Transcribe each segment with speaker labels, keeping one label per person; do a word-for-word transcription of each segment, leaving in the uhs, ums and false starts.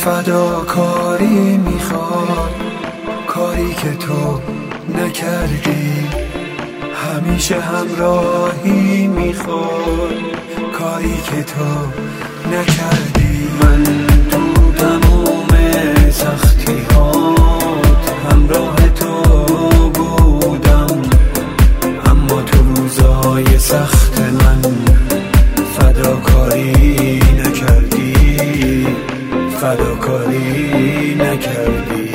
Speaker 1: فداکاری میخواد، کاری که تو نکردی. همیشه همراهی میخواد، کاری که تو نکردی. من تو تموم سختی هات همراه تو بودم، اما تو روزای سخت من فداکاری نکردی، فداکاری نکردی.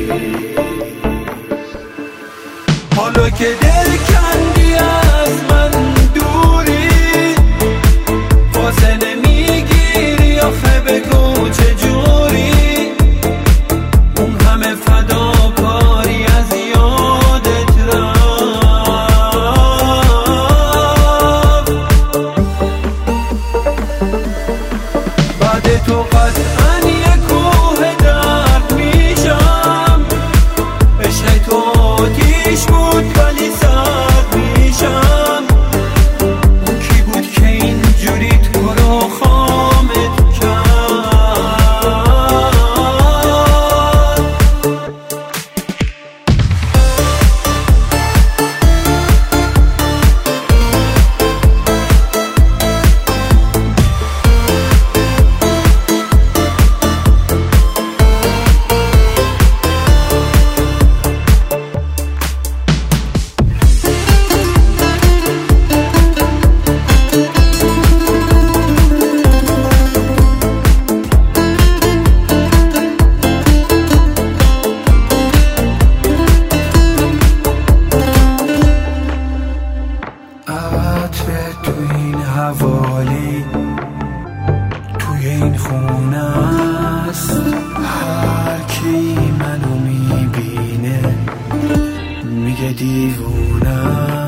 Speaker 1: حالا که دل کندی از من دوری، فاصله میگیری آخه بگو چجوری؟ اون همه فداکاری از یادت رفت. بعد تو قطعا یه کوه درد میشم، عشق تو آتیش بود ولی سرد میشم. اون کی بود که اینجوری تو رو خامت کرد؟ تو این حوالی توی این خونه است، هر کی منو میبینه میگه دیوونه.